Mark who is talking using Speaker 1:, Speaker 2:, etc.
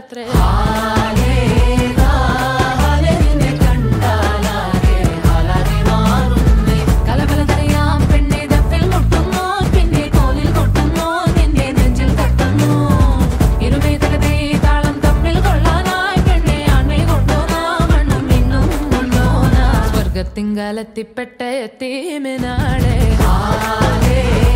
Speaker 1: അത്രേ കലപലതറിയാം പെണ്ണെ ദഫിൽ മുട്ടുന്നു പിന്നെ കോലിൽ കൊട്ടുന്നു നിന്റെ നെഞ്ചിൽ തട്ടുന്നു ഇരുമേതകത്തെ താളം തമ്മിൽ കൊള്ളാനായി പെണ്ണെ ആൺമേൽ കൊണ്ടോനാ മണ്ണം ഇന്നും കൊണ്ടോനാ സ്വർഗത്തിങ്കാലെത്തിപ്പെട്ട എത്തീമിനാളെ